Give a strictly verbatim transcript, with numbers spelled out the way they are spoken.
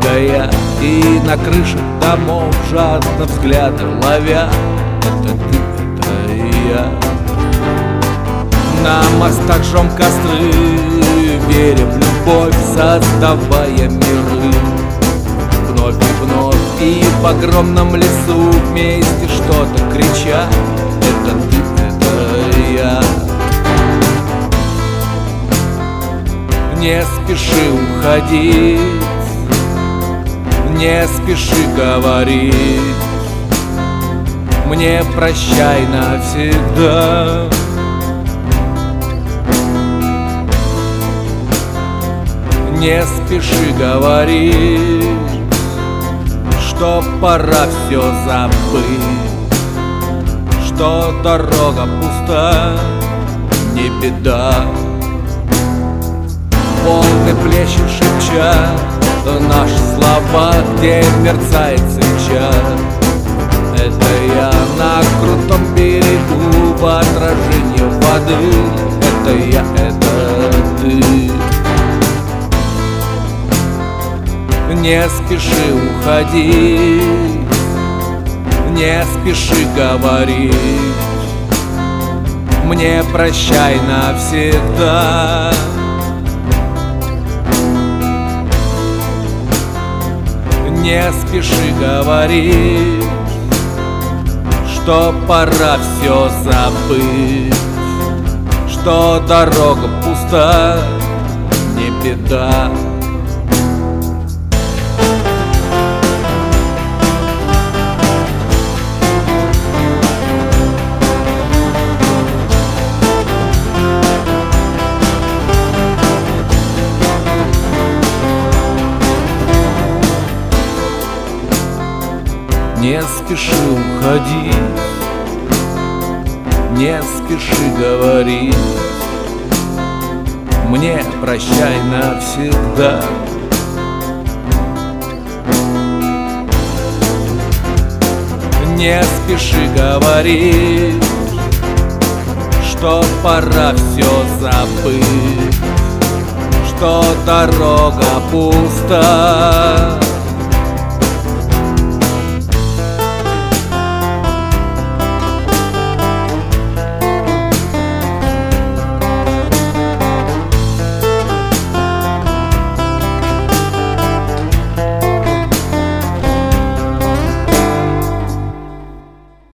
это я. И на крыше домов жадно взгляды ловя, это ты, это я. На мостах жжем костры, веря в любовь, создавая миры. Вновь и вновь, и в огромном лесу вместе что-то крича, это ты, это я. Не спеши уходить, не спеши говорить мне прощай навсегда. Не спеши говорить, что пора все забыть, что дорога пуста, не беда. Волны плещут, шепча наши слова, где мерцает свеча. Это я на крутом берегу в отражении воды, это я, это ты. Не спеши уходить, не спеши говорить мне прощай навсегда. Не спеши говорить, что пора все забыть, что дорога пуста, не беда. Не спеши уходить, не спеши говорить мне прощай навсегда. Не спеши говорить, что пора все забыть, что дорога пуста,